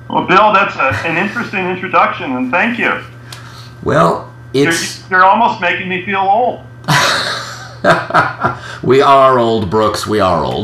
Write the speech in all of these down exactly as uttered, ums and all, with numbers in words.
Well, Bill, that's a, an interesting introduction, and thank you. Well, it's... You're, you're almost making me feel old. We are old, Brooks. We are old.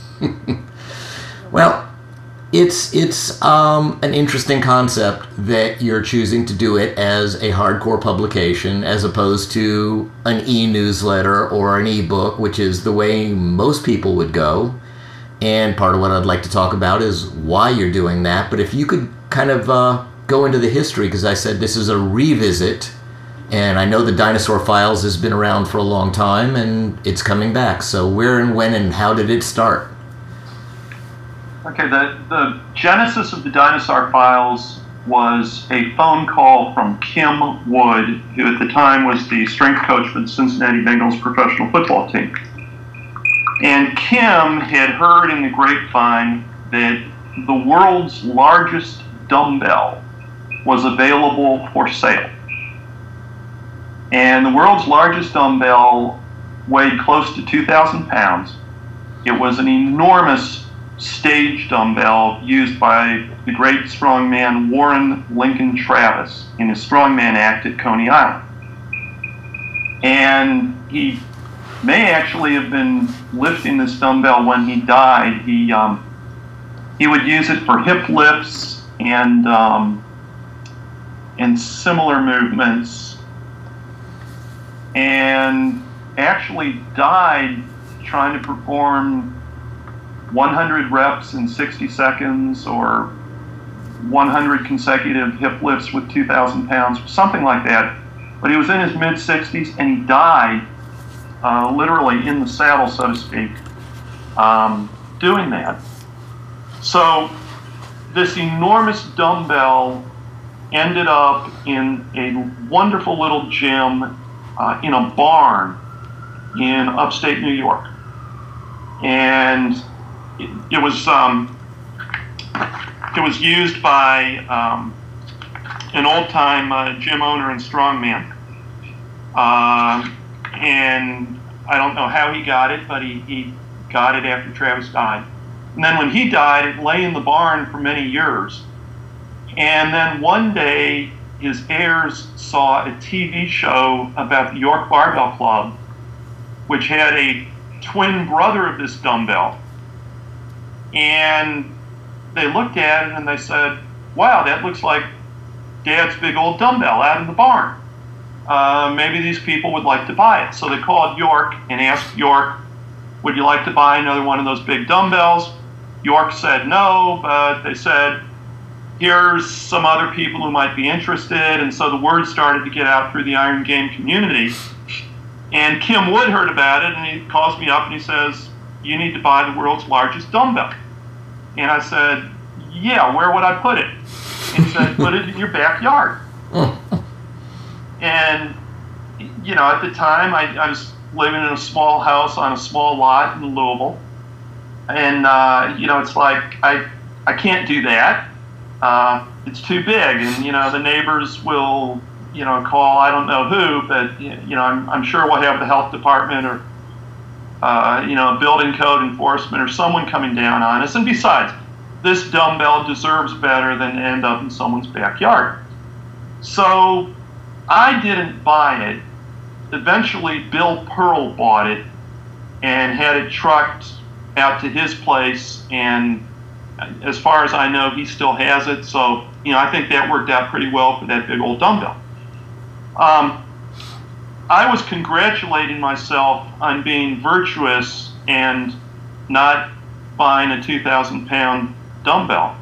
Well, it's it's um, an interesting concept that you're choosing to do it as a hardcore publication as opposed to an e-newsletter or an e-book, which is the way most people would go. And part of what I'd like to talk about is why you're doing that. But if you could kind of uh, go into the history, because I said this is a revisit, and I know the Dinosaur Files has been around for a long time, and it's coming back. So where and when and how did it start? Okay, the, the genesis of the Dinosaur Files was a phone call from Kim Wood, who at the time was the strength coach for the Cincinnati Bengals professional football team. And Kim had heard in the grapevine that the world's largest dumbbell was available for sale. And the world's largest dumbbell weighed close to two thousand pounds. It was an enormous stage dumbbell used by the great strongman Warren Lincoln Travis in his strongman act at Coney Island. And he may actually have been lifting this dumbbell when he died. He um, he would use it for hip lifts and um, and similar movements, and actually died trying to perform one hundred reps in sixty seconds or one hundred consecutive hip lifts with two thousand pounds, something like that. But he was in his mid sixties and he died Uh, literally in the saddle, so to speak, um, doing that. So this enormous dumbbell ended up in a wonderful little gym uh, in a barn in upstate New York. And it, it was um, it was used by um, an old-time uh, gym owner and strongman. Uh, And I don't know how he got it, but he, he got it after Travis died. And then when he died, it lay in the barn for many years. And then one day, his heirs saw a T V show about the York Barbell Club, which had a twin brother of this dumbbell. And they looked at it and they said, wow, that looks like Dad's big old dumbbell out in the barn. Uh, maybe these people would like to buy it. So they called York and asked York, would you like to buy another one of those big dumbbells? York said no, but they said, here's some other people who might be interested. And so the word started to get out through the Iron Game community. And Kim Wood heard about it, and he calls me up and he says, you need to buy the world's largest dumbbell. And I said, yeah, where would I put it? And he said, put it in your backyard. And, you know, at the time, I, I was living in a small house on a small lot in Louisville. And, uh, you know, it's like, I, I can't do that. Uh, it's too big. And, you know, the neighbors will, you know, call, I don't know who, but, you know, I'm, I'm sure we'll have the health department or, uh, you know, building code enforcement or someone coming down on us. And besides, this dumbbell deserves better than to end up in someone's backyard. So I didn't buy it. Eventually, Bill Pearl bought it and had it trucked out to his place. And as far as I know, he still has it. So, you know, I think that worked out pretty well for that big old dumbbell. Um, I was congratulating myself on being virtuous and not buying a two thousand pound dumbbell.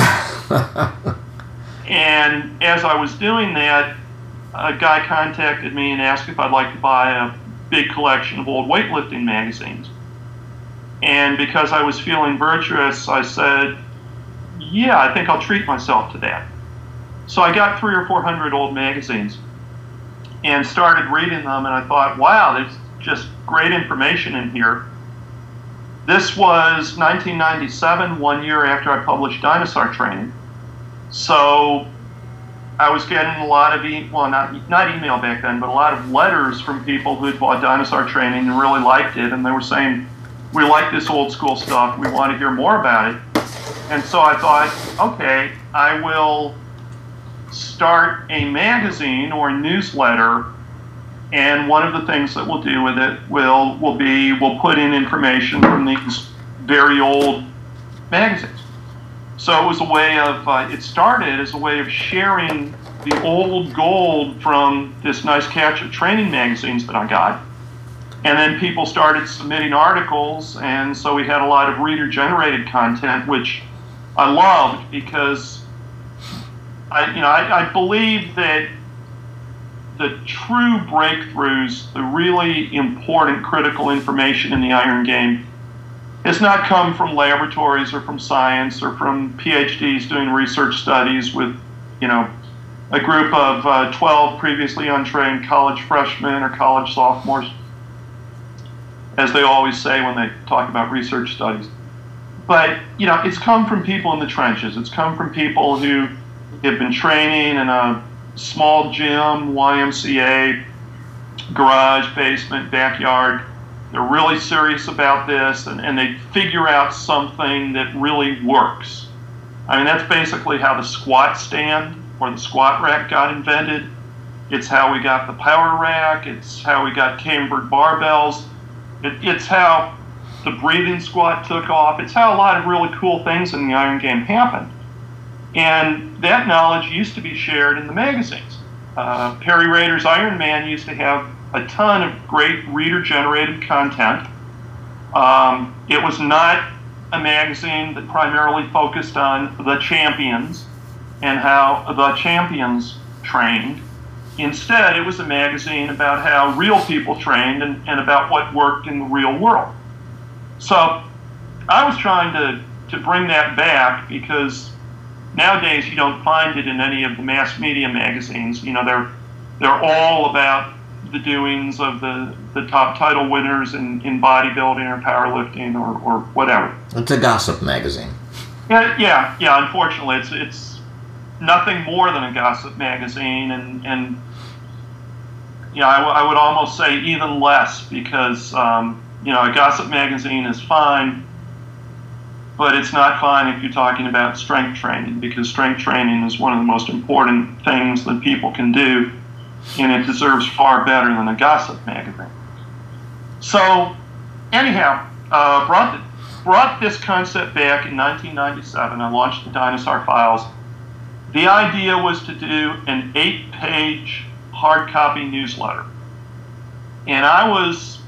And as I was doing that, a guy contacted me and asked if I'd like to buy a big collection of old weightlifting magazines. And because I was feeling virtuous, I said, yeah, I think I'll treat myself to that. So I got three or four hundred old magazines and started reading them, and I thought, wow, there's just great information in here. This was nineteen ninety-seven, one year after I published Dinosaur Training. So I was getting a lot of, e well, not, not email back then, but a lot of letters from people who had bought Dinosaur Training and really liked it, and they were saying, we like this old school stuff, we want to hear more about it. And so I thought, okay, I will start a magazine or a newsletter, and one of the things that we'll do with it will will be we'll put in information from these very old magazines. So it was a way of, uh, it started as a way of sharing the old gold from this nice catch of training magazines that I got. And then people started submitting articles, and so we had a lot of reader-generated content, which I loved because I, you know, I, I believe that the true breakthroughs, the really important critical information in the iron game, has not come from laboratories or from science or from PhDs doing research studies with, you know, a group of uh, twelve previously untrained college freshmen or college sophomores, as they always say when they talk about research studies. But, you know, it's come from people in the trenches. It's come from people who have been training in a small gym, Y M C A, garage, basement, backyard. They're really serious about this, and, and they figure out something that really works. I mean, that's basically how the squat stand or the squat rack got invented. It's how we got the power rack. It's how we got cambered barbells. It, it's how the breathing squat took off. It's how a lot of really cool things in the iron game happened. And that knowledge used to be shared in the magazines. Uh, Perry Rader's Iron Man used to have a ton of great reader-generated content. Um, it was not a magazine that primarily focused on the champions and how the champions trained. Instead, it was a magazine about how real people trained and, and about what worked in the real world. So I was trying to, to bring that back because nowadays you don't find it in any of the mass media magazines. You know, they're they're all about the doings of the, the top title winners in, in bodybuilding or powerlifting or, or whatever. It's a gossip magazine. Yeah, yeah, yeah. Unfortunately, it's it's nothing more than a gossip magazine, and and yeah, I, w- I would almost say even less because um, you know, a gossip magazine is fine, but it's not fine if you're talking about strength training, because strength training is one of the most important things that people can do, and it deserves far better than a gossip magazine. So, anyhow, uh, brought, the, brought this concept back in nineteen ninety-seven. I launched the Dinosaur Files. The idea was to do an eight-page hard copy newsletter. And I was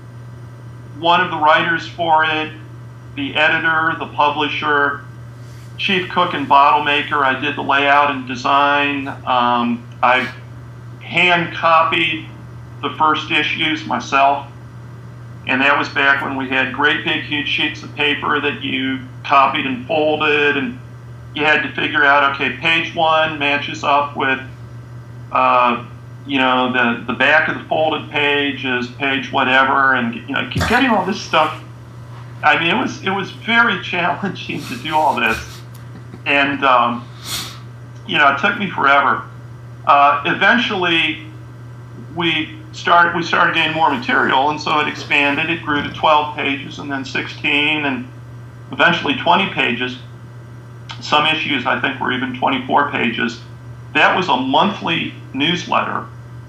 one of the writers for it, the editor, the publisher, chief cook and bottle maker. I did the layout and design. Um, I hand copied the first issues myself. And that was back when we had great big huge sheets of paper that you copied and folded, and you had to figure out, okay, page one matches up with, uh, you know, the, the back of the folded page is page whatever, and, you know, getting all this stuff. I mean, it was it was very challenging to do all this, and um, you know, it took me forever. Uh, eventually, we started we started getting more material, and so it expanded. It grew to twelve pages, and then sixteen, and eventually twenty pages. Some issues, I think, were even twenty-four pages. That was a monthly newsletter,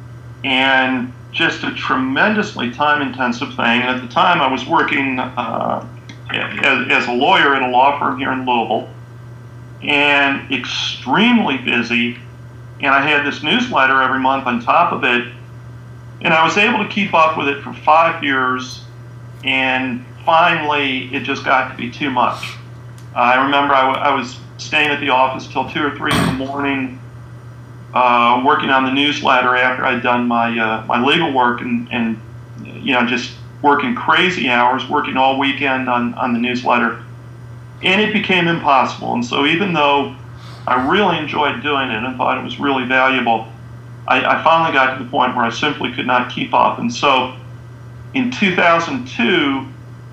and just a tremendously time-intensive thing. And at the time, I was working uh, as, as a lawyer at a law firm here in Louisville, and extremely busy. And I had this newsletter every month on top of it, and I was able to keep up with it for five years, and finally, it just got to be too much. Uh, I remember I, w- I was staying at the office till two or three in the morning, uh, working on the newsletter after I'd done my uh, my legal work, and, and you know, just working crazy hours, working all weekend on, on the newsletter, and it became impossible. And so even though I really enjoyed doing it and thought it was really valuable, I, I finally got to the point where I simply could not keep up. And so in two thousand two,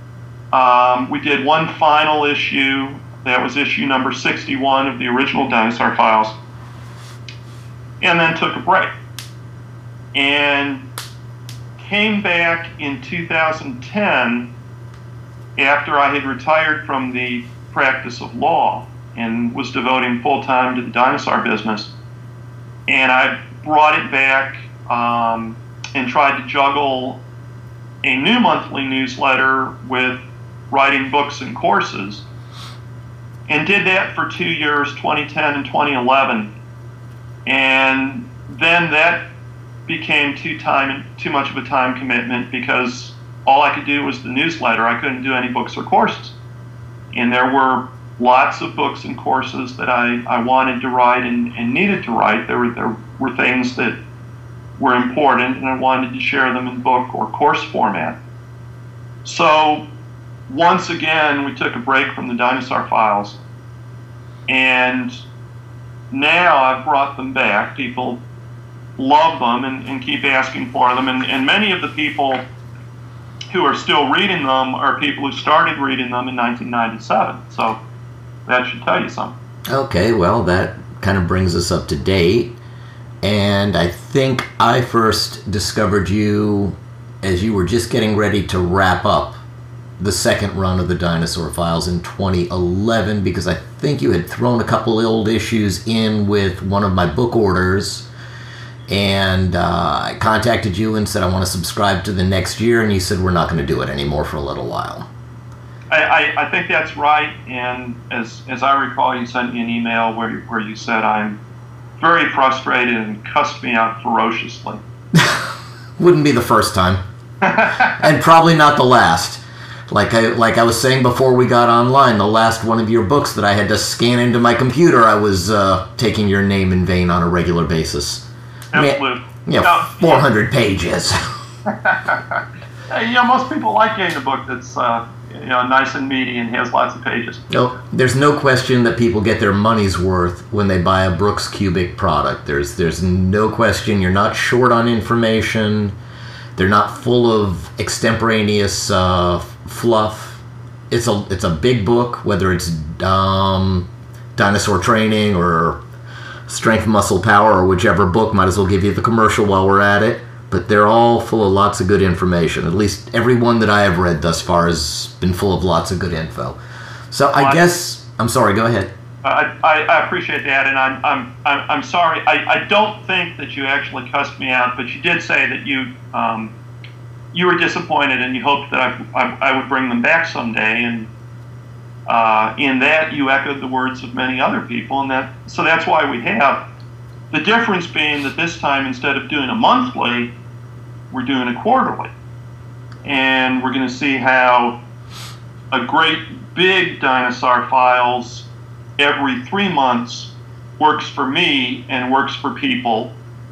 um, we did one final issue. That was issue number sixty-one of the original Dinosaur Files, and then took a break. And came back in two thousand ten after I had retired from the practice of law and was devoting full time to the dinosaur business. And I brought it back um, and tried to juggle a new monthly newsletter with writing books and courses, and did that for two years, twenty ten and twenty eleven. And then that became too time too much of a time commitment because all I could do was the newsletter. I couldn't do any books or courses. And there were lots of books and courses that I, I wanted to write and, and needed to write. There were there were things that were important, and I wanted to share them in book or course format. So once again, we took a break from the Dinosaur Files, and now I've brought them back. People love them and, and keep asking for them, and, and many of the people who are still reading them are people who started reading them in nineteen ninety-seven. So that should tell you something. Okay, well, that kind of brings us up to date. And I think I first discovered you as you were just getting ready to wrap up the second run of the Dinosaur Files in twenty eleven, because I think you had thrown a couple old issues in with one of my book orders, and uh, I contacted you and said I want to subscribe to the next year, and you said we're not going to do it anymore for a little while. I, I, I think that's right, and as as I recall, you sent me an email where where you said I'm very frustrated and cussed me out ferociously. Wouldn't be the first time, and probably not the last. Like I like I was saying before we got online, the last one of your books that I had to scan into my computer, I was uh, taking your name in vain on a regular basis. Absolutely. Yeah, No, four hundred pages. you know, most people like getting a book that's uh, you know nice and meaty and has lots of pages. No, there's no question that people get their money's worth when they buy a Brooks Cubic product. There's there's no question. You're not short on information. They're not full of extemporaneous uh, fluff. It's a it's a big book, whether it's um, dinosaur training or strength, muscle, power, or whichever book. Might as well give you the commercial while we're at it. But they're all full of lots of good information. At least every one that I have read thus far has been full of lots of good info. So I well, guess I'm sorry. Go ahead. I, I, I appreciate that, and I'm I'm I'm, I'm sorry. I, I don't think that you actually cussed me out, but you did say that you um, you were disappointed and you hoped that I, I, I would bring them back someday, and uh, in that you echoed the words of many other people, and that so that's why we have. The difference being that this time, instead of doing a monthly, we're doing a quarterly, and we're going to see how a great big Dinosaur Files every three months works for me and works for people,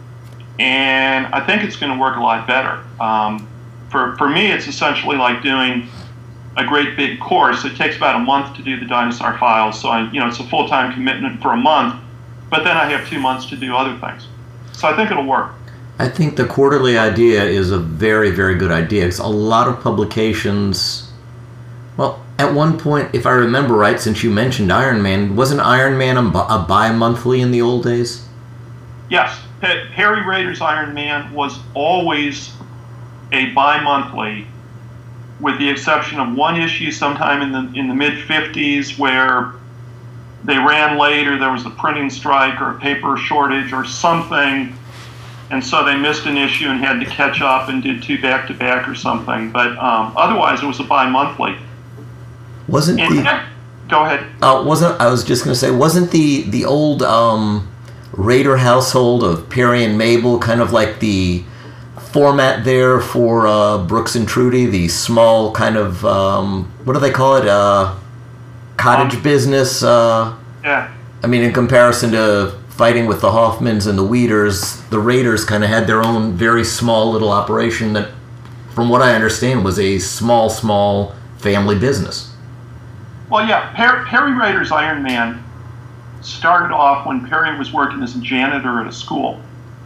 and I think it's going to work a lot better. Um, for, for me, it's essentially like doing a great big course. It takes about a month to do the Dinosaur Files, so I, you know it's a full-time commitment for a month, but then I have two months to do other things. So I think it'll work. I think the quarterly idea is a very, very good idea. Because a lot of publications, well, at one point, if I remember right, since you mentioned Iron Man, wasn't Iron Man a, a bi-monthly in the old days? Yes. Harry Rader's Iron Man was always a bi-monthly, with the exception of one issue sometime in the in the mid-fifties where they ran late or there was a printing strike or a paper shortage or something, and so they missed an issue and had to catch up and did two back-to-back or something. But um, otherwise, it was a bi-monthly. Wasn't and, the... yeah, go ahead. Uh, wasn't I was just going to say, wasn't the, the old um, Raider household of Perry and Mabel kind of like the format there for uh, Brooks and Trudy, the small kind of, um, what do they call it, uh, cottage um, business? Uh, yeah. I mean, in comparison to fighting with the Hoffmans and the Weeders, the Raiders kind of had their own very small little operation that, from what I understand, was a small, small family business. Well, yeah, per- Perry Rader's Iron Man started off when Perry was working as a janitor at a school.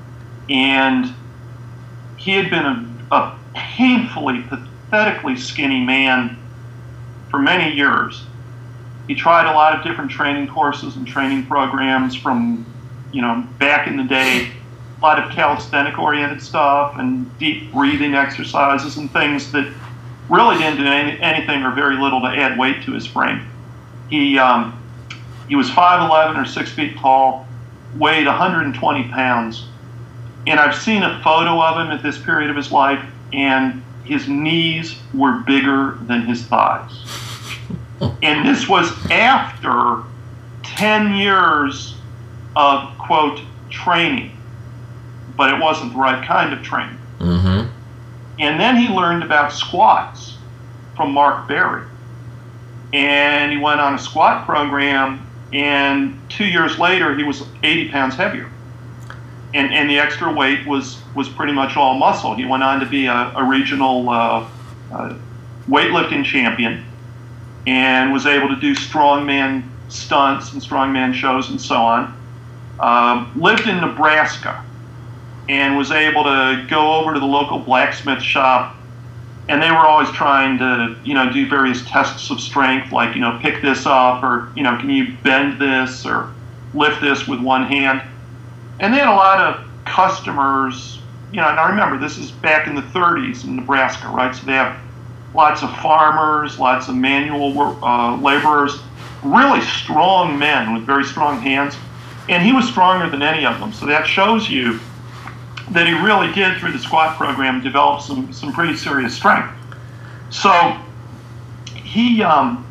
And he had been a, a painfully, pathetically skinny man for many years. He tried a lot of different training courses and training programs from, you know, back in the day, a lot of calisthenic-oriented stuff and deep breathing exercises and things that really didn't do any, anything or very little to add weight to his frame. He um, he was five eleven or six feet tall, weighed one hundred twenty pounds. And I've seen a photo of him at this period of his life, and his knees were bigger than his thighs. And this was after ten years of, quote, training. But it wasn't the right kind of training. Mm-hmm. And then he learned about squats from Mark Berry. And he went on a squat program, and two years later, he was eighty pounds heavier. And, and the extra weight was, was pretty much all muscle. He went on to be a, a regional uh, uh, weightlifting champion and was able to do strongman stunts and strongman shows and so on. Um, lived in Nebraska and was able to go over to the local blacksmith shop, and they were always trying to, you know, do various tests of strength, like, you know, pick this up, or, you know, can you bend this or lift this with one hand. And they had a lot of customers, you know, and I remember this is back in the thirties in Nebraska, right? So they have lots of farmers, lots of manual work, uh, laborers, really strong men with very strong hands. And he was stronger than any of them. So that shows you that he really did, through the squat program, develop some, some pretty serious strength. So he, um,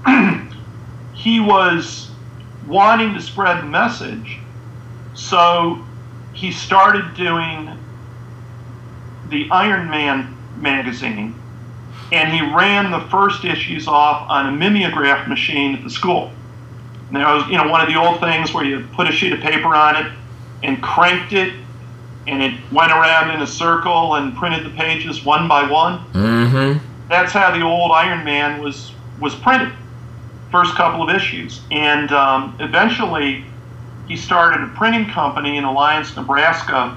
he was wanting to spread the message. So he started doing the Iron Man magazine, and he ran the first issues off on a mimeograph machine at the school. And there was, you know, one of the old things where you put a sheet of paper on it and cranked it, and it went around in a circle and printed the pages one by one. Mm-hmm. That's how the old Iron Man was was printed, first couple of issues. And um, eventually, he started a printing company in Alliance, Nebraska.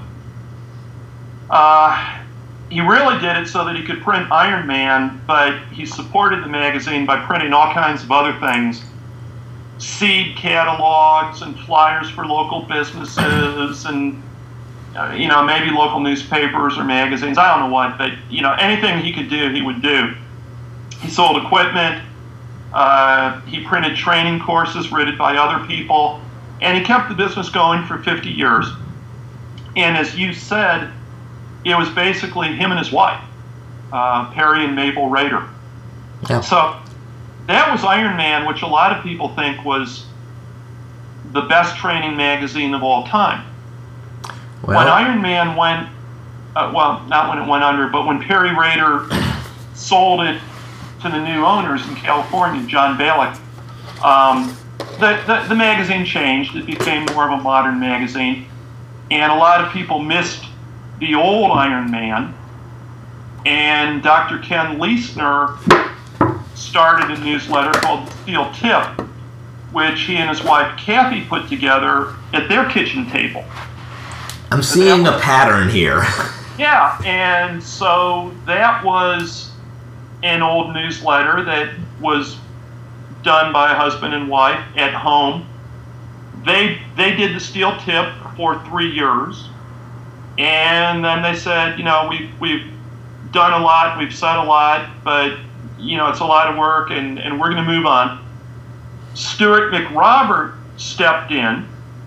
Uh, he really did it so that he could print Iron Man, but he supported the magazine by printing all kinds of other things. Seed catalogs and flyers for local businesses and, uh, you know, maybe local newspapers or magazines. I don't know what, but, you know, anything he could do, he would do. He sold equipment. Uh, he printed training courses written by other people. And he kept the business going for fifty years. And as you said, it was basically him and his wife, uh, Perry and Mabel Rader. Yeah. So that was Iron Man, which a lot of people think was the best training magazine of all time. Well, when Iron Man went, uh, well, not when it went under, but when Perry Rader sold it to the new owners in California, John Balick, um, The, the, the magazine changed. It became more of a modern magazine. And a lot of people missed the old Iron Man. And Doctor Ken Leisner started a newsletter called Steel Tip, which he and his wife Kathy put together at their kitchen table. I'm seeing a pattern here. Yeah, and so that was an old newsletter that was done by a husband and wife at home. They they did the Steel Tip for three years, and then they said, you know, we've we've done a lot, we've said a lot, but you know, it's a lot of work, and, and we're going to move on. Stuart McRobert stepped in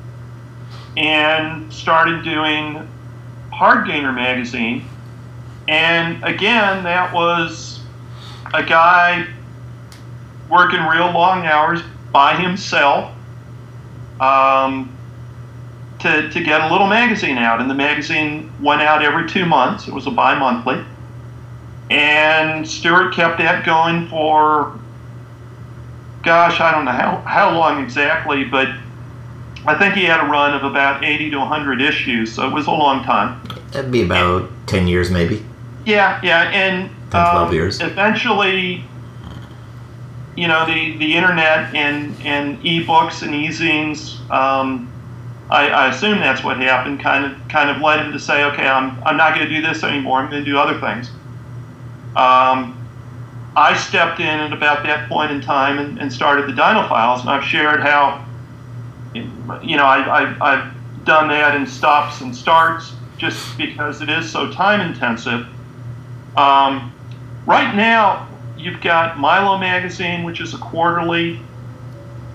and started doing Hard Gainer magazine, and again, that was a guy working real long hours by himself um, to, to get a little magazine out. And the magazine went out every two months. It was a bi-monthly. And Stuart kept that going for, gosh, I don't know how, how long exactly, but I think he had a run of about eighty to one hundred issues, so it was a long time. That'd be about and, ten years maybe. Yeah, yeah, and ten, twelve um, years. Eventually, you know, the, the internet and, and e-books and e-zines, um, I, I assume that's what happened, kind of kind of led him to say, okay, I'm, I'm not going to do this anymore, I'm going to do other things. Um, I stepped in at about that point in time and, and started the Dino Files, and I've shared how, you know, I, I, I've done that in stops and starts just because it is so time intensive. Um, right now, you've got Milo Magazine, which is a quarterly.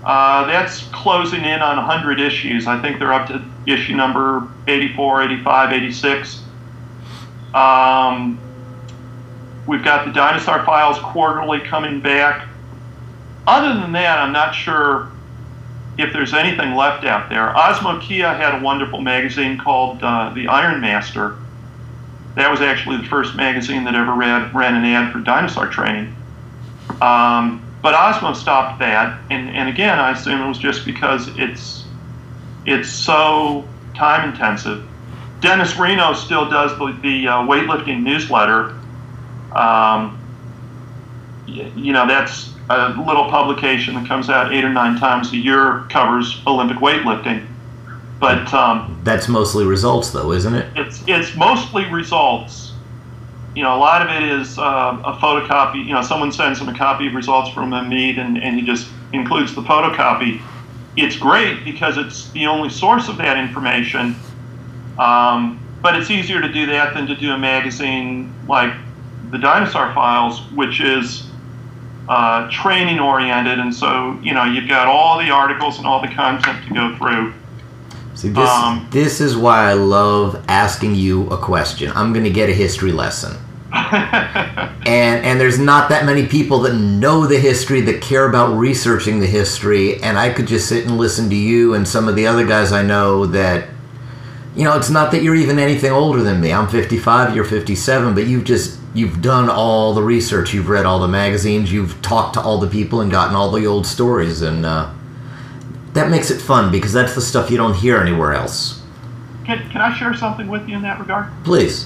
Uh, that's closing in on one hundred issues. I think they're up to issue number eighty-four, eighty-five, eighty-six. Um, we've got the Dinosaur Files Quarterly coming back. Other than that, I'm not sure if there's anything left out there. Osmo Kia had a wonderful magazine called uh, The Iron Master. That was actually the first magazine that ever ran, ran an ad for dinosaur training. Um, but Osmo stopped that, and, and again, I assume it was just because it's it's so time intensive. Dennis Reno still does the, the uh, weightlifting newsletter. Um, you, you know, that's a little publication that comes out eight or nine times a year, covers Olympic weightlifting. But um, that's mostly results, though, isn't it? It's it's mostly results. You know, a lot of it is uh, a photocopy. You know, someone sends him a copy of results from a meet, and, and he just includes the photocopy. It's great because it's the only source of that information. Um, but it's easier to do that than to do a magazine like the Dinosaur Files, which is uh, training oriented, and so you know you've got all the articles and all the content to go through. See, this, um, this is why I love asking you a question. I'm going to get a history lesson. and and there's not that many people that know the history, that care about researching the history, and I could just sit and listen to you and some of the other guys I know that, you know, it's not that you're even anything older than me. I'm fifty-five, you're fifty-seven, but you've just, you've done all the research, you've read all the magazines, you've talked to all the people and gotten all the old stories, and uh, that makes it fun because that's the stuff you don't hear anywhere else. Can, can I share something with you in that regard? Please.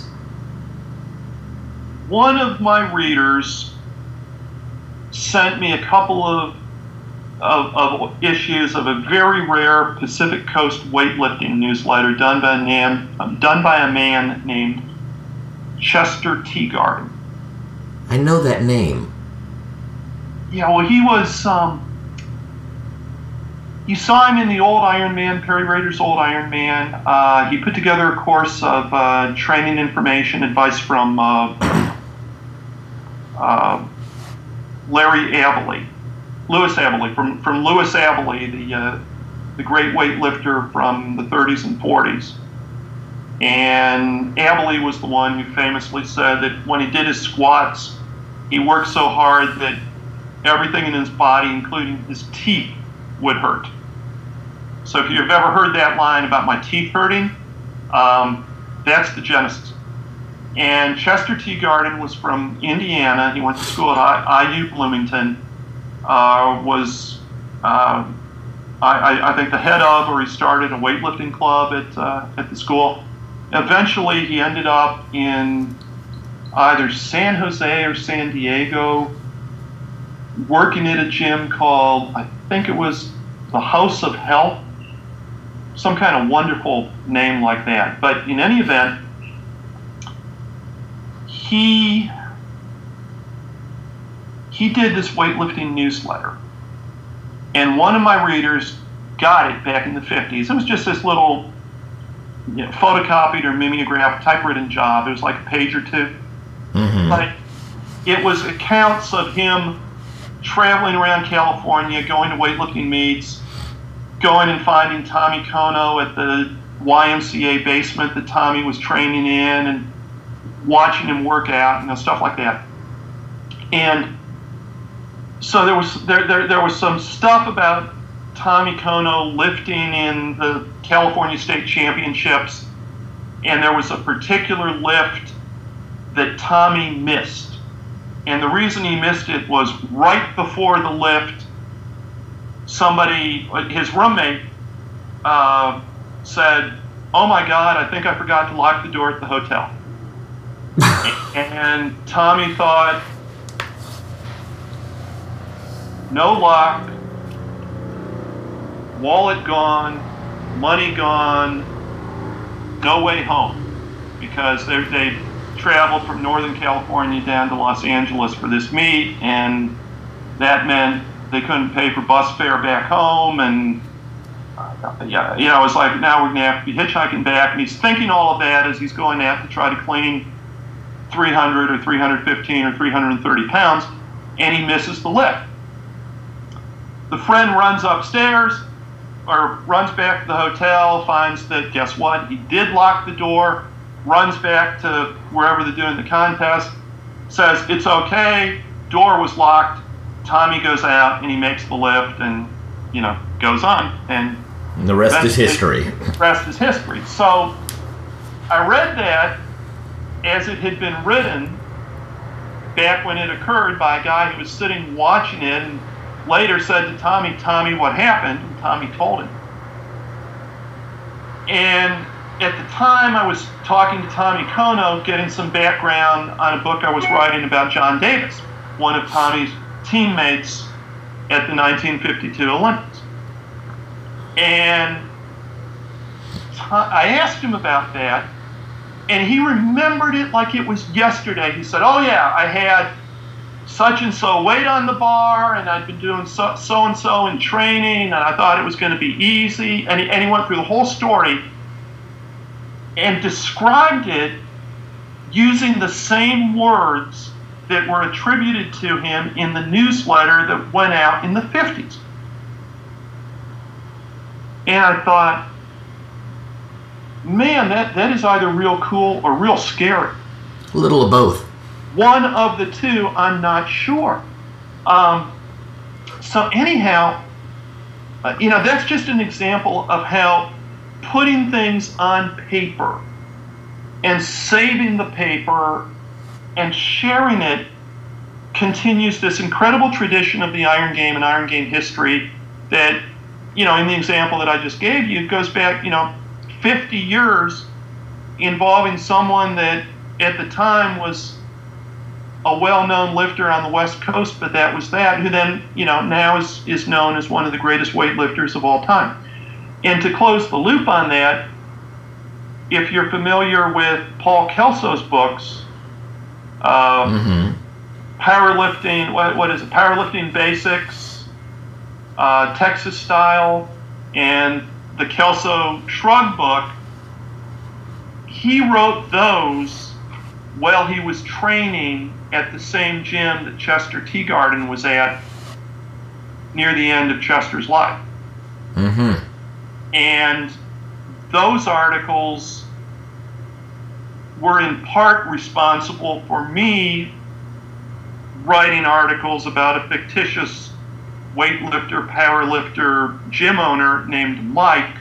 One of my readers sent me a couple of, of, of issues of a very rare Pacific Coast weightlifting newsletter done by a man, done by a man named Chester Teagarden. I know that name. Yeah, well, he was... Um, You saw him in the old Iron Man, Perry Rader's old Iron Man. Uh, he put together a course of uh, training information, advice from uh, uh, Larry Abley, Louis Abley, from, from Louis Abley, the, uh, the great weightlifter from the thirties and forties. And Abley was the one who famously said that when he did his squats, he worked so hard that everything in his body, including his teeth, would hurt. So if you've ever heard that line about my teeth hurting, um, that's the genesis. And Chester Teagarden was from Indiana. He went to school at I U Bloomington, uh, was, uh, I, I think, the head of, or he started a weightlifting club at, uh, at the school. Eventually, he ended up in either San Jose or San Diego, working at a gym called, I think it was the House of Health, some kind of wonderful name like that. But in any event, he he did this weightlifting newsletter, and one of my readers got it back in the fifties. It was just this little, you know, photocopied or mimeographed typewritten job. It was like a page or two, mm-hmm. but it was accounts of him traveling around California, going to weightlifting meets, going and finding Tommy Kono at the Y M C A basement that Tommy was training in, and watching him work out, you know, stuff like that. And so there was there there, there was some stuff about Tommy Kono lifting in the California State Championships, and there was a particular lift that Tommy missed. And the reason he missed it was right before the lift, somebody, his roommate, uh, said, "Oh my God, I think I forgot to lock the door at the hotel." And Tommy thought, no lock, wallet gone, money gone, no way home, because they they traveled from Northern California down to Los Angeles for this meet, and that meant they couldn't pay for bus fare back home, and uh, yeah, you know, it was like, now we're gonna have to be hitchhiking back, and he's thinking all of that as he's going out to try to clean three hundred or three hundred fifteen or three hundred thirty pounds, and he misses the lift. the friend runs upstairs or runs back to the hotel, finds that, guess what, he did lock the door, runs back to wherever they're doing the contest, says it's okay, door was locked. Tommy goes out and he makes the lift and, you know, goes on. And And the rest is history. The rest is history. So I read that as it had been written back when it occurred by a guy who was sitting watching it and later said to Tommy, Tommy, what happened? And Tommy told him. And at the time, I was talking to Tommy Kono, getting some background on a book I was writing about John Davis, one of Tommy's teammates at the nineteen fifty-two Olympics. And I asked him about that, and he remembered it like it was yesterday. He said, oh yeah, I had such and so weight on the bar, and I'd been doing so, so and so in training, and I thought it was going to be easy. And he, and he went through the whole story and described it using the same words that were attributed to him in the newsletter that went out in the fifties. And I thought, man, that, that is either real cool or real scary. A little of both. One of the two, I'm not sure. Um, so anyhow, uh, you know, that's just an example of how putting things on paper and saving the paper and sharing it continues this incredible tradition of the Iron Game and Iron Game history that, you know, in the example that I just gave you, goes back, you know, fifty years, involving someone that at the time was a well-known lifter on the West Coast, but that was that, who then, you know, now is, is known as one of the greatest weightlifters of all time. And to close the loop on that, if you're familiar with Paul Kelso's books, uh, mm-hmm. Powerlifting, what, what is it, Powerlifting Basics, uh, Texas Style, and the Kelso Shrug book, he wrote those while he was training at the same gym that Chester Teagarden was at near the end of Chester's life. Mm-hmm. And those articles were in part responsible for me writing articles about a fictitious weightlifter, powerlifter, gym owner named Mike,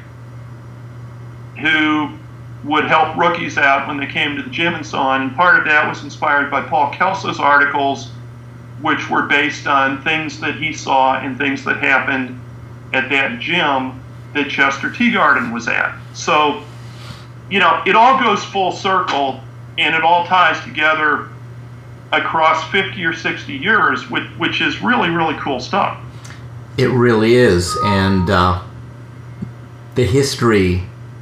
who would help rookies out when they came to the gym and so on. And part of that was inspired by Paul Kelso's articles, which were based on things that he saw and things that happened at that gym that Chester Teagarden was at. So, you know, it all goes full circle, and it all ties together across fifty or sixty years, which, which is really, really cool stuff. It really is. And uh, the history,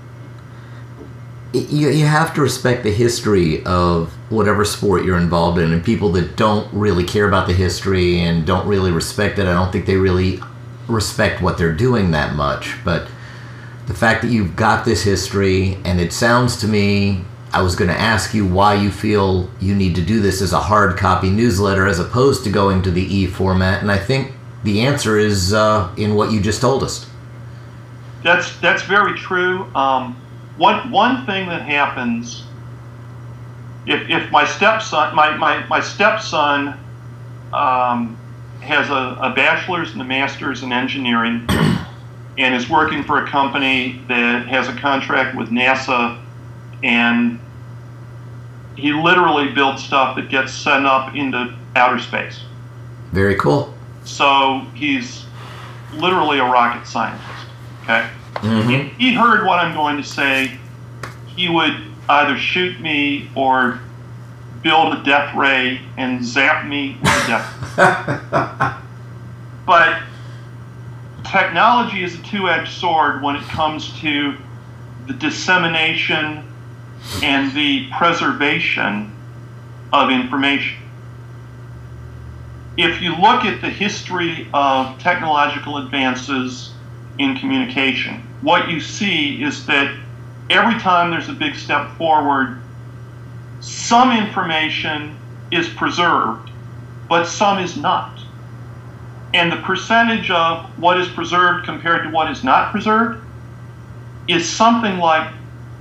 you, you have to respect the history of whatever sport you're involved in. And people that don't really care about the history and don't really respect it, I don't think they really respect what they're doing that much. But the fact that you've got this history, and it sounds to me, I was going to ask you why you feel you need to do this as a hard copy newsletter as opposed to going to the e-format, and I think the answer is uh, in what you just told us. That's that's very true. Um, one one thing that happens, if if my stepson my my, my stepson um, has a, a bachelor's and a master's in engineering and is working for a company that has a contract with NASA, and he literally builds stuff that gets sent up into outer space. Very cool. So he's literally a rocket scientist, okay? Mm-hmm. If he heard what I'm going to say, he would either shoot me or build a death ray and zap me with a death ray. But technology is a two-edged sword when it comes to the dissemination and the preservation of information. If you look at the history of technological advances in communication, what you see is that every time there's a big step forward, some information is preserved, but some is not. and the percentage of what is preserved compared to what is not preserved is something like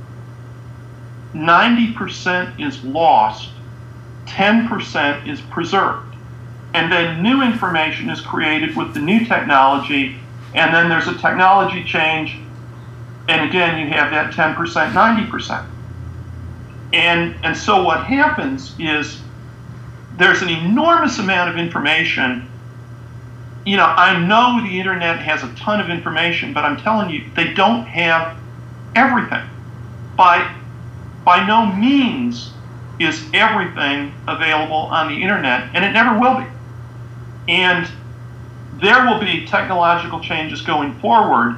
ninety percent is lost, ten percent is preserved. And then new information is created with the new technology, and then there's a technology change, and again, you have that ten percent, ninety percent. And, and so what happens is there's an enormous amount of information. You know, I know the internet has a ton of information, but I'm telling you, they don't have everything. By, by no means is everything available on the internet, and it never will be. And there will be technological changes going forward,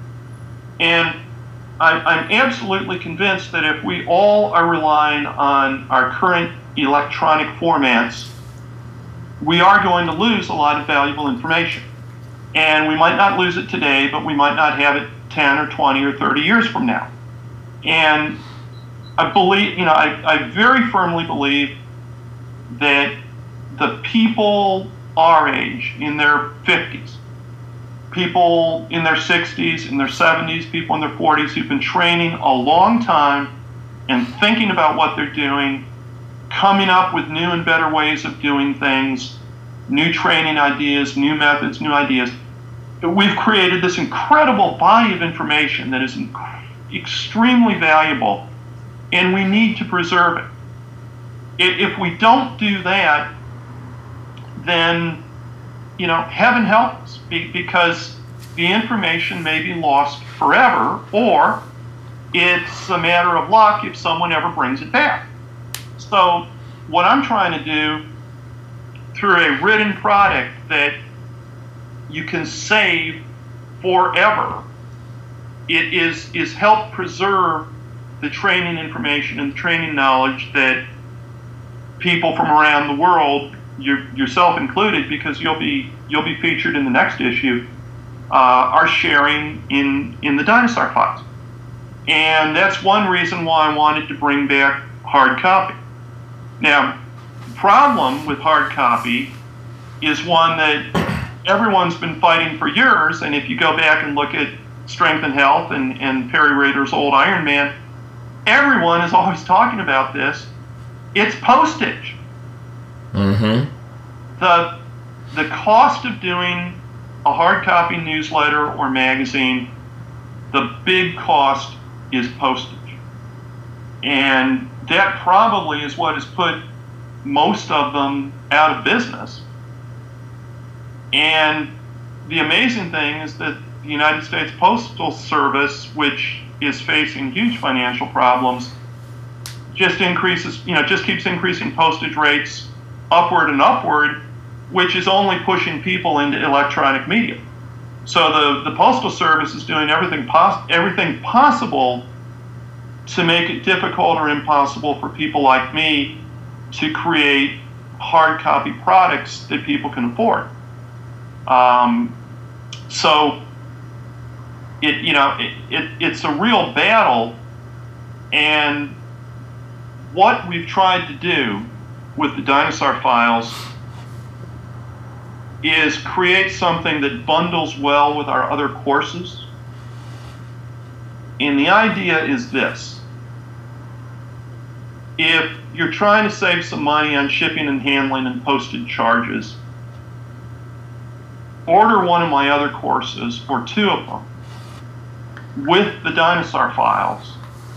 and I, I'm absolutely convinced that if we all are relying on our current electronic formats, we are going to lose a lot of valuable information. And we might not lose it today, but we might not have it ten or twenty or thirty years from now. And I believe, you know, I, I very firmly believe that the people our age, in their fifties, people in their sixties, in their seventies, people in their forties who've been training a long time and thinking about what they're doing, coming up with new and better ways of doing things, new training ideas, new methods, new ideas. We've created this incredible body of information that is inc- extremely valuable, and we need to preserve it. If we don't do that, then, you know, heaven help us, because the information may be lost forever, or it's a matter of luck if someone ever brings it back. So what I'm trying to do through a written product that you can save forever, it is, is help preserve the training information and the training knowledge that people from around the world, you, yourself included, because you'll be you'll be featured in the next issue, uh, are sharing in in the Dinosaur Files. And that's one reason why I wanted to bring back hard copy. Now, the problem with hard copy is one that everyone's been fighting for years, and if you go back and look at Strength and Health and, and Perry Rader's old Iron Man, everyone is always talking about this. It's postage. Mm-hmm. The, the cost of doing a hard copy newsletter or magazine, the big cost is postage. And that probably is what has put most of them out of business. And the amazing thing is that the United States Postal Service, which is facing huge financial problems, just increases, you know, just keeps increasing postage rates upward and upward, which is only pushing people into electronic media. So the, the Postal Service is doing everything pos- everything possible to make it difficult or impossible for people like me to create hard copy products that people can afford. Um, so it, you know, it, it, it's a real battle, and what we've tried to do with the Dinosaur Files is create something that bundles well with our other courses. And the idea is this: if you're trying to save some money on shipping and handling and postage charges, order one of my other courses, or two of them, with the Dinosaur Files.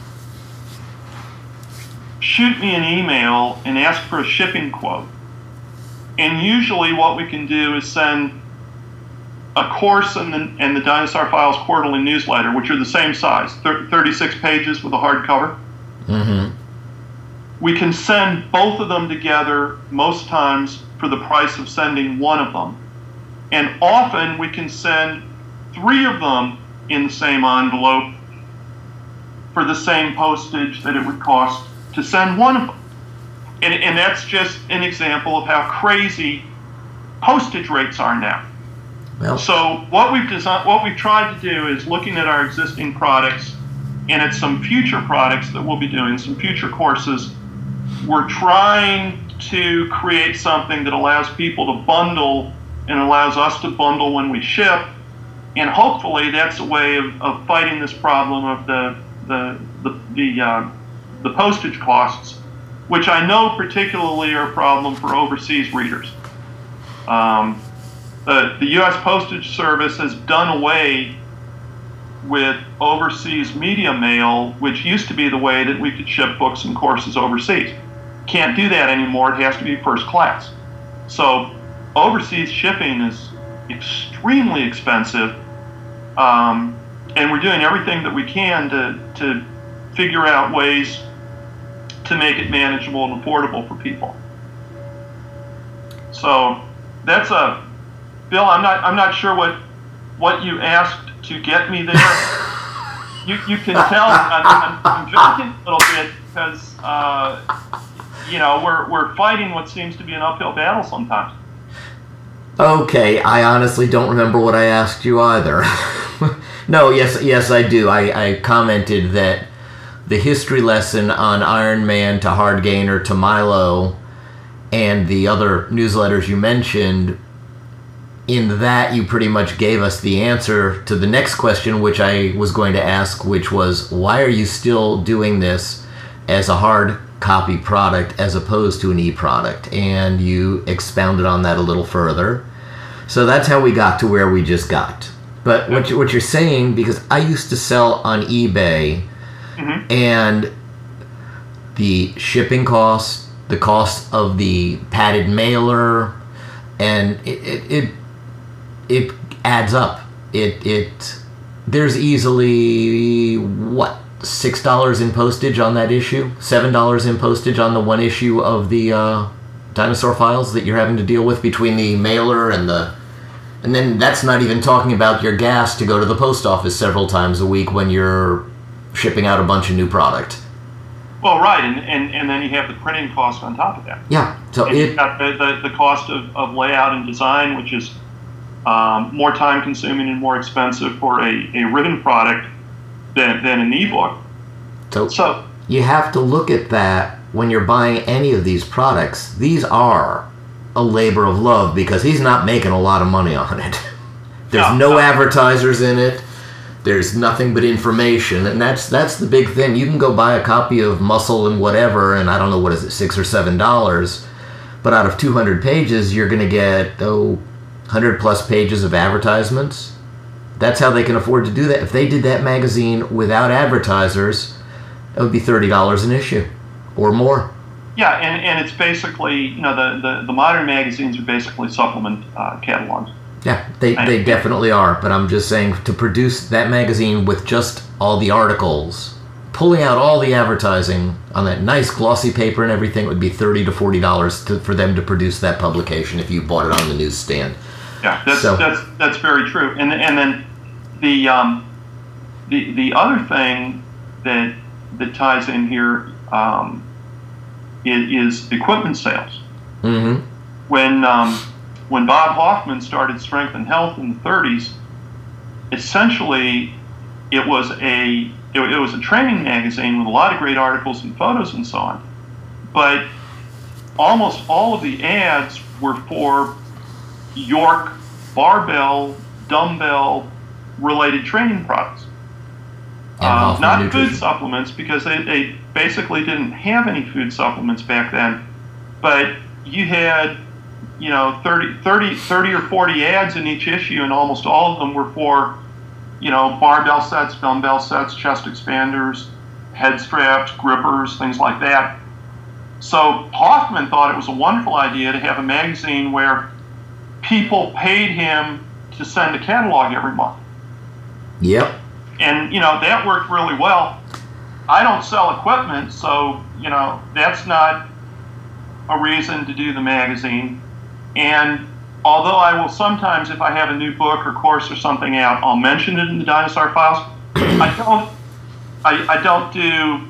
Shoot me an email and ask for a shipping quote. And usually what we can do is send a course and the, and the Dinosaur Files quarterly newsletter, which are the same size, thirty-six pages with a hardcover. Mm-hmm. We can send both of them together most times for the price of sending one of them. And often we can send three of them in the same envelope for the same postage that it would cost to send one of them. And, and that's just an example of how crazy postage rates are now. Well, so what we've designed, what we've tried to do is looking at our existing products and at some future products that we'll be doing, some future courses. We're trying to create something that allows people to bundle and allows us to bundle when we ship. And hopefully that's a way of, of fighting this problem of the the the the, uh, the postage costs, which I know particularly are a problem for overseas readers. Um, the, the U S Postage Service has done away with overseas media mail, which used to be the way that we could ship books and courses overseas. Can't do that anymore. It has to be first class. So overseas shipping is extremely expensive, um, and we're doing everything that we can to, to figure out ways to make it manageable and affordable for people. So that's a, Bill, I'm not I'm not sure what what you asked to get me there. you you can tell I'm, I'm, I'm joking a little bit because uh, you know we're we're fighting what seems to be an uphill battle sometimes. Okay, I honestly don't remember what I asked you either. No, yes, yes, I do. I, I commented that the history lesson on Iron Man to Hardgainer to Milo and the other newsletters you mentioned, in that you pretty much gave us the answer to the next question, which I was going to ask, which was, why are you still doing this as a hard copy product as opposed to an e-product? And you expounded on that a little further. So that's how we got to where we just got. But what, you, what you're saying, because I used to sell on eBay, mm-hmm. and the shipping costs, the cost of the padded mailer, and it it, it it adds up. It it there's easily what six dollars in postage on that issue, seven dollars in postage on the one issue of the uh, Dinosaur Files that you're having to deal with between the mailer and the, and then that's not even talking about your gas to go to the post office several times a week when you're shipping out a bunch of new product. Well, right, and, and, and then you have the printing cost on top of that. Yeah, so and it you've got the, the, the cost of, of layout and design, which is um, more time consuming and more expensive for a, a written product than, than an ebook. So, so you have to look at that when you're buying any of these products. These are a labor of love because he's not making a lot of money on it. There's no, no, no no. advertisers in it. There's nothing but information, and that's that's the big thing. You can go buy a copy of Muscle and whatever, and I don't know, what is it, six or seven dollars, but out of two hundred pages, you're going to get, oh, one hundred plus pages of advertisements. That's how they can afford to do that. If they did that magazine without advertisers, it would be thirty dollars an issue or more. Yeah, and, and it's basically, you know, the, the, the modern magazines are basically supplement uh, catalogs. Yeah, they, they definitely are, but I'm just saying, to produce that magazine with just all the articles, pulling out all the advertising on that nice glossy paper and everything, would be thirty to forty dollars to, for them to produce that publication if you bought it on the newsstand. Yeah, that's so. that's that's very true. And and then the um, the the other thing that that ties in here um, is, is equipment sales. Mm-hmm. When um, when Bob Hoffman started Strength and Health in the thirties, essentially it was a it, it was a training magazine with a lot of great articles and photos and so on. But almost all of the ads were for York barbell, dumbbell related training products. Uh, not nutrition. Food supplements, because they, they basically didn't have any food supplements back then. But you had, you know, thirty, thirty, thirty or forty ads in each issue, and almost all of them were for, you know, barbell sets, dumbbell sets, chest expanders, head straps, grippers, things like that. So Hoffman thought it was a wonderful idea to have a magazine where people paid him to send a catalog every month. Yep. And, you know, that worked really well. I don't sell equipment, so, you know, that's not a reason to do the magazine. And although I will sometimes, if I have a new book or course or something out, I'll mention it in the Dinosaur Files. I don't, I, I don't do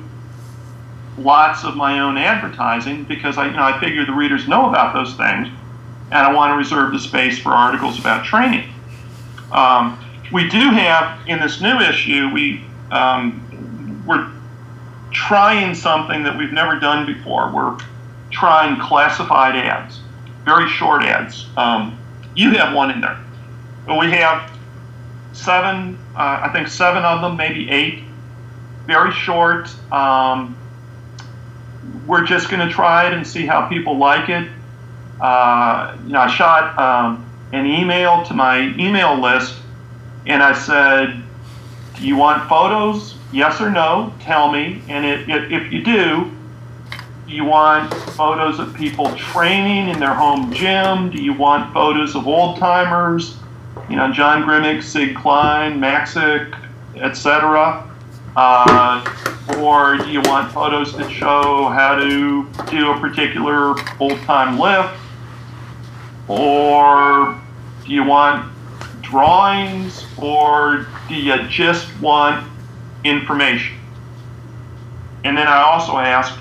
lots of my own advertising because I, you know, I figure the readers know about those things, and I want to reserve the space for articles about training. Um, we do have, in this new issue, we, um, we're trying something that we've never done before. We're trying classified ads, very short ads. Um, You have one in there. But we have seven, uh, I think seven of them, maybe eight. Very short. Um, we're just going to try it and see how people like it. Uh, you know, I shot um, an email to my email list, and I said, do you want photos? Yes or no? Tell me. And it, it, if you do, do you want photos of people training in their home gym? Do you want photos of old timers? You know, John Grimmick, Sig Klein, Maxick, et cetera. Uh, or do you want photos that show how to do a particular old-time lift? Or do you want drawings? Or do you just want information? And then I also asked,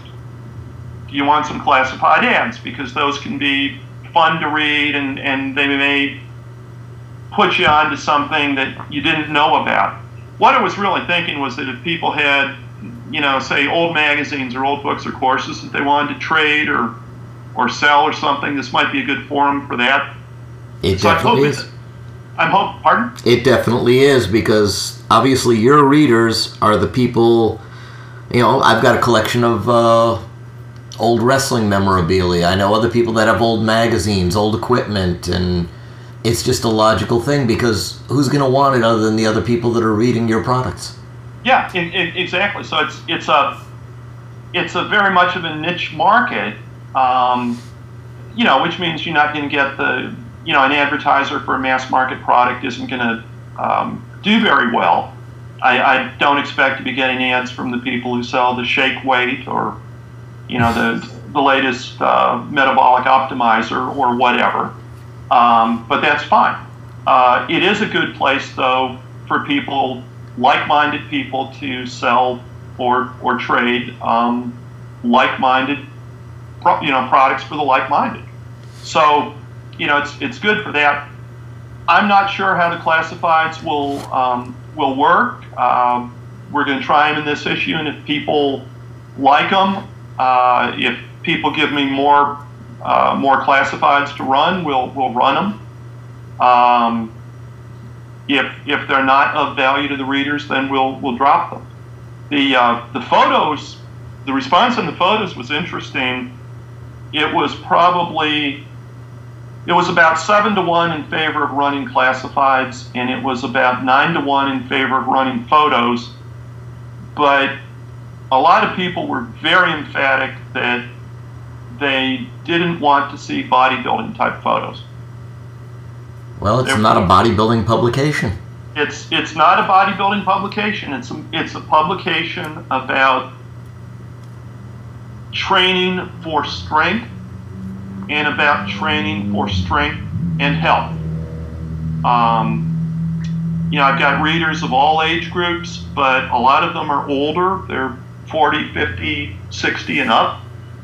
do you want some classified ads? Because those can be fun to read, and, and they may put you onto something that you didn't know about. What I was really thinking was that if people had, you know, say old magazines or old books or courses that they wanted to trade or or sell or something, this might be a good forum for that. It so definitely I'm is. I'm hope. Pardon? It definitely is, because obviously your readers are the people. You know, I've got a collection of uh, old wrestling memorabilia. I know other people that have old magazines, old equipment, and it's just a logical thing, because who's going to want it other than the other people that are reading your products? Yeah, it, it, exactly. So it's it's a it's a very much of a niche market, um, you know, which means you're not going to get the, you know, an advertiser for a mass market product isn't going to um, do very well. I, I don't expect to be getting ads from the people who sell the shake weight or, you know, the the latest uh, metabolic optimizer or whatever. Um, but that's fine. Uh, it is a good place, though, for people, like-minded people, to sell or or trade um, like-minded, pro- you know, products for the like-minded. So, you know, it's it's good for that. I'm not sure how the classifieds will um, will work. Um, we're going to try them in this issue, and if people like them, uh, if people give me more. Uh, more classifieds to run, we'll we'll run them. Um, if if they're not of value to the readers, then we'll we'll drop them. The uh, the photos, the response on the photos was interesting. It was probably it was about seven to one in favor of running classifieds, and it was about nine to one in favor of running photos. But a lot of people were very emphatic that they didn't want to see bodybuilding type photos. Well, it's They're, not a bodybuilding publication. It's it's not a bodybuilding publication. It's a, it's a publication about training for strength and about training for strength and health. Um, you know, I've got readers of all age groups, but a lot of them are older. They're forty, fifty, sixty and up.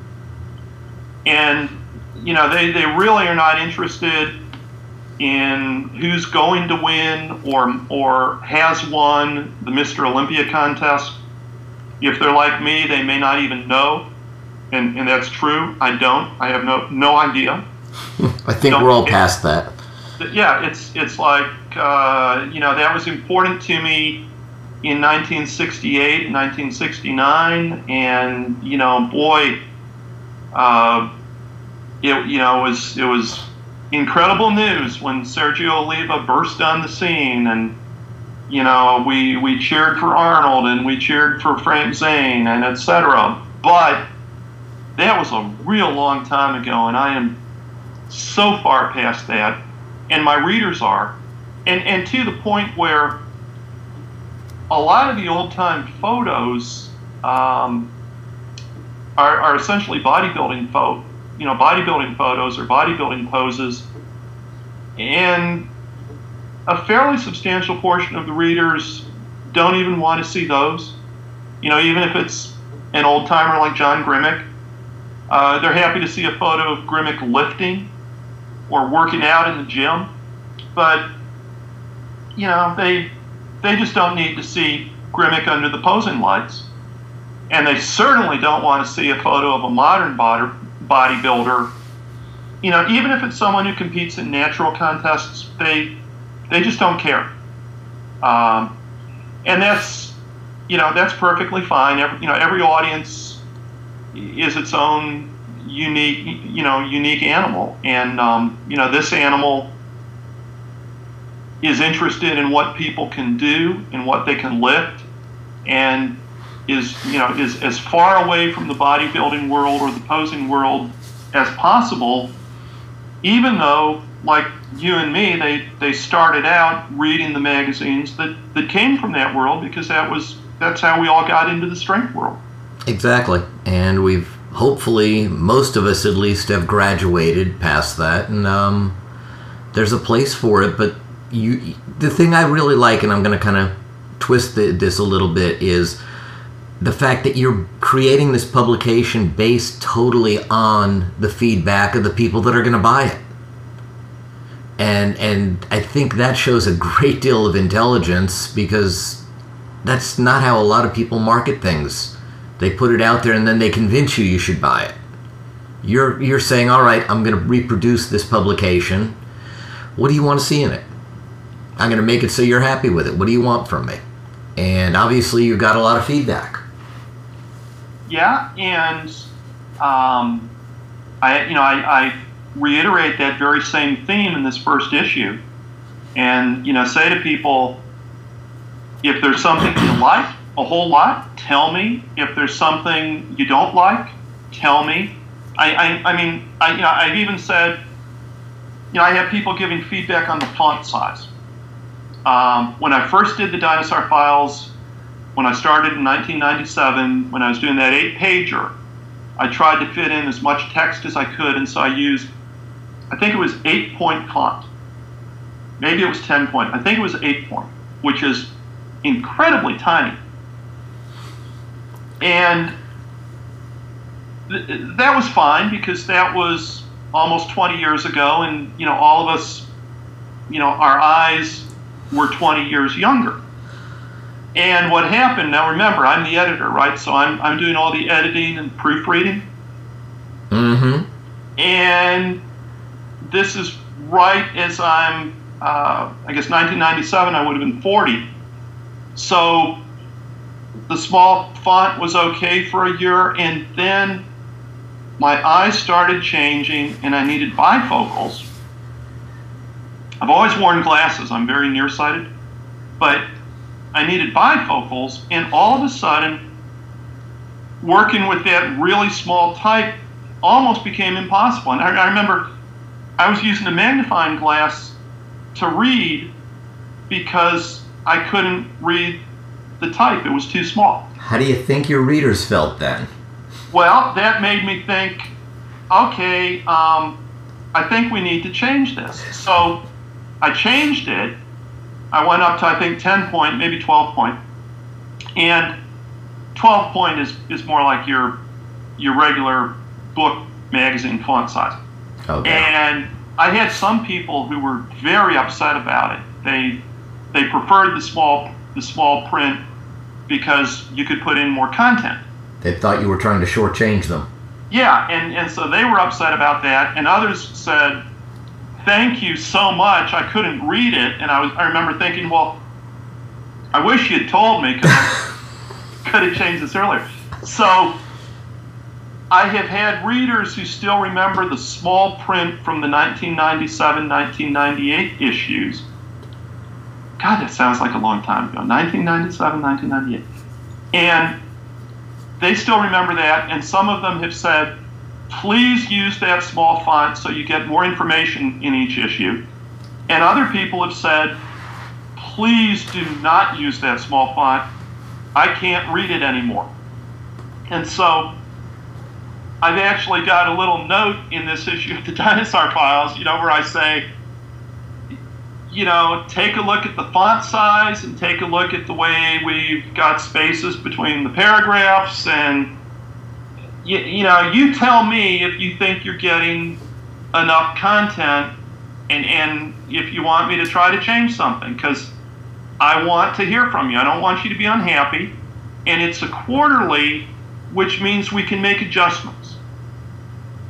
And, you know, they, they really are not interested in who's going to win or or has won the Mister Olympia contest. If they're like me, they may not even know. And, and that's true. I don't. I have no no idea. I think don't, we're all past that. Yeah, it's it's like, uh, you know, that was important to me in nineteen sixty-eight, nineteen sixty-nine. And, you know, boy, uh, it, you know, it was, it was incredible news when Sergio Oliva burst on the scene, and, you know, we, we cheered for Arnold and we cheered for Frank Zane and et cetera. But that was a real long time ago, and I am so far past that, and my readers are, and, and to the point where a lot of the old-time photos um, are, are essentially bodybuilding photos. You know, bodybuilding photos or bodybuilding poses, and a fairly substantial portion of the readers don't even want to see those. You know, even if it's an old timer like John Grimmick, uh, they're happy to see a photo of Grimmick lifting or working out in the gym, but you know, they they just don't need to see Grimmick under the posing lights, and they certainly don't want to see a photo of a modern body. bodybuilder you know, even if it's someone who competes in natural contests, they they just don't care. Um, and that's, you know, that's perfectly fine. Every, you know, every audience is its own unique, you know, unique animal. And, um, you know, this animal is interested in what people can do and what they can lift, and is, you know, is as far away from the bodybuilding world or the posing world as possible, even though, like you and me, they, they started out reading the magazines that, that came from that world, because that was that's how we all got into the strength world. Exactly. And we've, hopefully, most of us at least have graduated past that, and um, there's a place for it. But you, the thing I really like, and I'm going to kind of twist the, this a little bit, is the fact that you're creating this publication based totally on the feedback of the people that are going to buy it. And and I think that shows a great deal of intelligence, because that's not how a lot of people market things. They put it out there and then they convince you you should buy it. You're you're saying, all right, I'm going to reproduce this publication. What do you want to see in it? I'm going to make it so you're happy with it. What do you want from me? And obviously you've got a lot of feedback. Yeah, and um, I, you know, I, I reiterate that very same theme in this first issue, and you know, say to people, if there's something you like a whole lot, tell me. If there's something you don't like, tell me. I, I, I mean, I, you know, I've even said, you know, I have people giving feedback on the font size. Um, when I first did the Dinosaur Files, when I started in nineteen ninety-seven, when I was doing that eight-pager, I tried to fit in as much text as I could, and so I used, I think it was eight-point font. Maybe it was ten-point. I think it was eight-point, which is incredibly tiny. And th that was fine, because that was almost twenty years ago, and you know, all of us, you know, our eyes were twenty years younger. And what happened, now remember, I'm the editor, right? So I'm, I'm doing all the editing and proofreading. Mm-hmm. And this is right as I'm, uh, I guess nineteen ninety-seven, I would have been forty. So the small font was okay for a year, and then my eyes started changing and I needed bifocals. I've always worn glasses, I'm very nearsighted, but I needed bifocals, and all of a sudden, working with that really small type almost became impossible. And I, I remember I was using a magnifying glass to read because I couldn't read the type. It was too small. How do you think your readers felt then? Well, that made me think, okay, um, I think we need to change this. So I changed it. I went up to, I think, ten point, maybe twelve point. And twelve point is, is more like your your regular book magazine font size. Okay. And I had some people who were very upset about it. They they preferred the small the small print because you could put in more content. They thought you were trying to shortchange them. Yeah, and, and so they were upset about that. And others said, thank you so much, I couldn't read it. And I was I remember thinking, well, I wish you'd told me, because I could have changed this earlier. So I have had readers who still remember the small print from the nineteen ninety-seven, nineteen ninety-eight issues. God, that sounds like a long time ago. nineteen ninety-seven, nineteen ninety-eight. And they still remember that, and some of them have said, please use that small font so you get more information in each issue. And other people have said, please do not use that small font. I can't read it anymore. And so I've actually got a little note in this issue of the Dinosaur Files, you know, where I say, you know, take a look at the font size and take a look at the way we've got spaces between the paragraphs, and You, you know, you tell me if you think you're getting enough content, and, and if you want me to try to change something, because I want to hear from you. I don't want you to be unhappy. And it's a quarterly, which means we can make adjustments.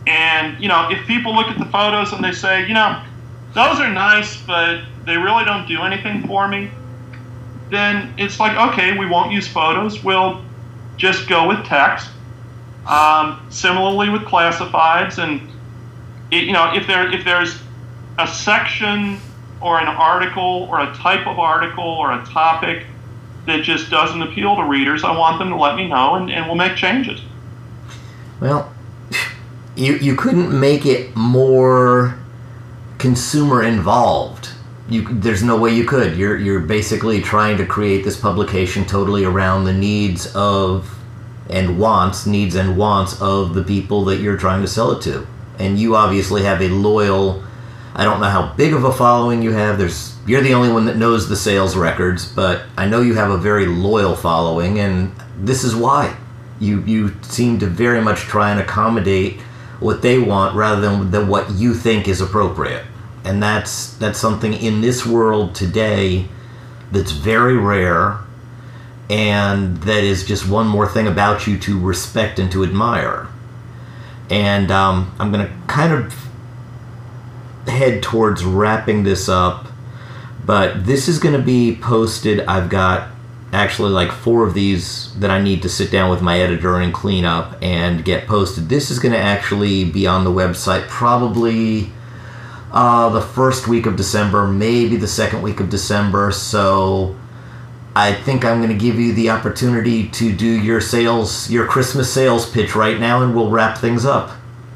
And, you know, if people look at the photos and they say, you know, those are nice, but they really don't do anything for me, then it's like, okay, we won't use photos. We'll just go with text. Um, similarly with classifieds, and it, you know, if there if there's a section or an article or a type of article or a topic that just doesn't appeal to readers, I want them to let me know, and, and we'll make changes. Well, you you couldn't make it more consumer involved. You, there's no way you could. You're you're basically trying to create this publication totally around the needs of and wants, needs and wants of the people that you're trying to sell it to. And you obviously have a loyal, I don't know how big of a following you have. There's you're the only one that knows the sales records, but I know you have a very loyal following, and this is why. You you seem to very much try and accommodate what they want rather than, than what you think is appropriate. And that's that's something in this world today that's very rare, and that is just one more thing about you to respect and to admire. And um, I'm going to kind of head towards wrapping this up, but this is going to be posted. I've got actually like four of these that I need to sit down with my editor and clean up and get posted. This is going to actually be on the website probably uh, the first week of December, maybe the second week of December, so I think I'm going to give you the opportunity to do your sales, your Christmas sales pitch right now, and we'll wrap things up.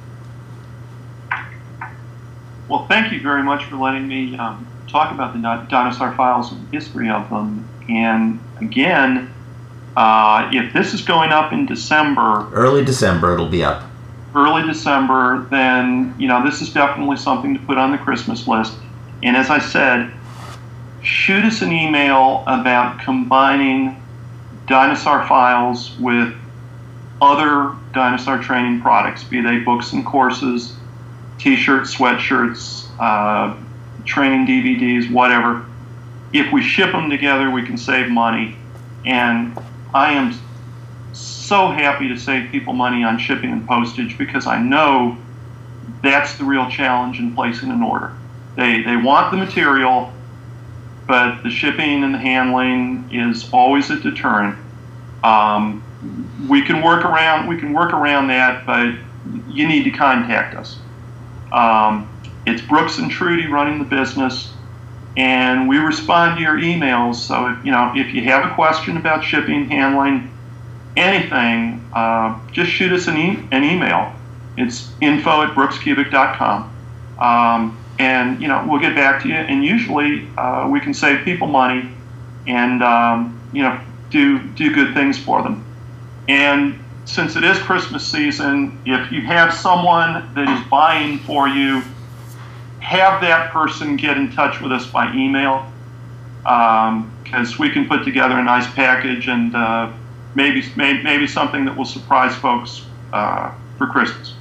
Well, thank you very much for letting me um, talk about the Dinosaur Files and the history of them. And again, uh, if this is going up in December, early December, it'll be up. Early December, then you know this is definitely something to put on the Christmas list. And as I said, shoot us an email about combining Dinosaur Files with other dinosaur training products, be they books and courses, t-shirts, sweatshirts, uh, training D V Ds, whatever. If we ship them together, we can save money. And I am so happy to save people money on shipping and postage, because I know that's the real challenge in placing an order. They, they want the material, but the shipping and the handling is always a deterrent. Um, we can work around we can work around that, but you need to contact us. Um, it's Brooks and Trudy running the business, and we respond to your emails. So if you know if you have a question about shipping, handling, anything, uh, just shoot us an, e- an email. It's info at brooks cubic dot com. Um, And, you know, we'll get back to you. And usually uh, we can save people money and, um, you know, do do good things for them. And since it is Christmas season, if you have someone that is buying for you, have that person get in touch with us by email, because um, we can put together a nice package and uh, maybe, maybe maybe something that will surprise folks uh, for Christmas.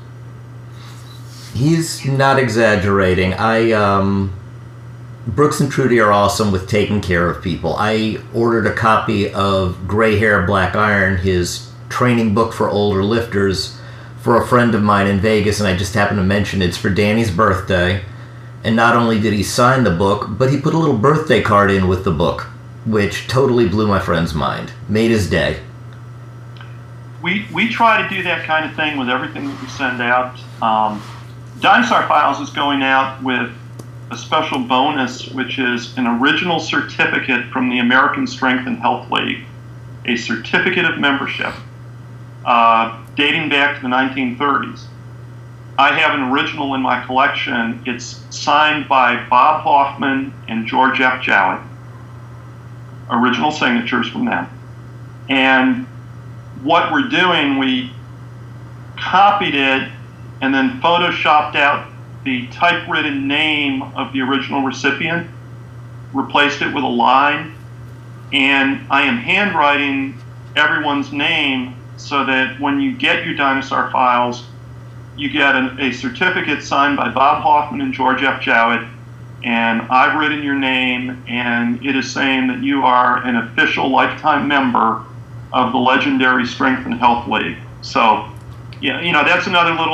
He's not exaggerating. I, um, Brooks and Trudy are awesome with taking care of people. I ordered a copy of Gray Hair, Black Iron, his training book for older lifters, for a friend of mine in Vegas, and I just happened to mention it's for Danny's birthday. And not only did he sign the book, but he put a little birthday card in with the book, which totally blew my friend's mind. Made his day. We, we try to do that kind of thing with everything that we send out. Um, Dinosaur Files is going out with a special bonus, which is an original certificate from the American Strength and Health League, a certificate of membership uh, dating back to the nineteen thirties. I have an original in my collection. It's signed by Bob Hoffman and George F. Jowett. Original signatures from them. And what we're doing, we copied it and then photoshopped out the typewritten name of the original recipient, replaced it with a line, and I am handwriting everyone's name so that when you get your Dinosaur Files, you get an, a certificate signed by Bob Hoffman and George F. Jowett, and I've written your name, and it is saying that you are an official lifetime member of the legendary Strength and Health League. So, yeah, you know, that's another little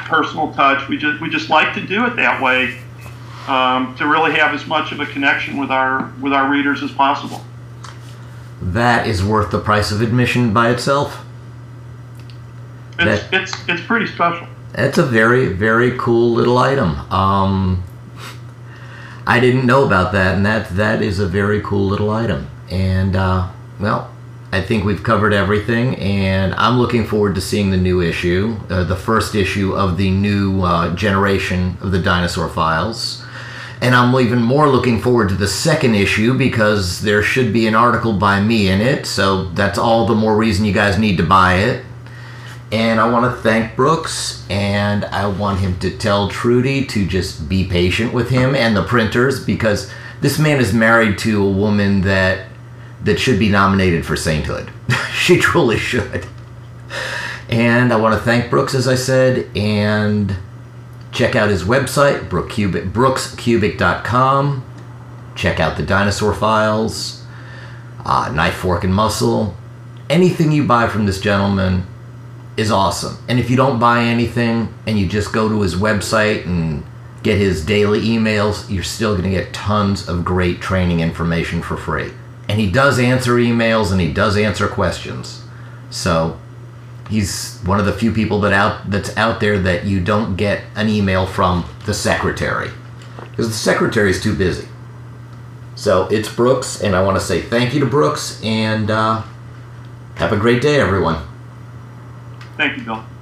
personal touch. We just we just like to do it that way, um, to really have as much of a connection with our with our readers as possible. That is worth the price of admission by itself. It's That- it's it's pretty special. That's a very, very cool little item. Um, I didn't know about that, and that that is a very cool little item. And, uh, well, I think we've covered everything, and I'm looking forward to seeing the new issue, uh, the first issue of the new uh, generation of the Dinosaur Files. And I'm even more looking forward to the second issue, because there should be an article by me in it, so that's all the more reason you guys need to buy it. And I want to thank Brooks, and I want him to tell Trudy to just be patient with him and the printers, because this man is married to a woman that that should be nominated for sainthood. She truly should. And I want to thank Brooks, as I said, and check out his website, brooks cubic dot com. Check out the Dinosaur Files, uh, Knife, Fork, and Muscle. Anything you buy from this gentleman is awesome. And if you don't buy anything and you just go to his website and get his daily emails, you're still going to get tons of great training information for free. And he does answer emails, and he does answer questions. So he's one of the few people that out that's out there that you don't get an email from the secretary, because the secretary is too busy. So it's Brooks, and I want to say thank you to Brooks, and uh, have a great day, everyone. Thank you, Bill.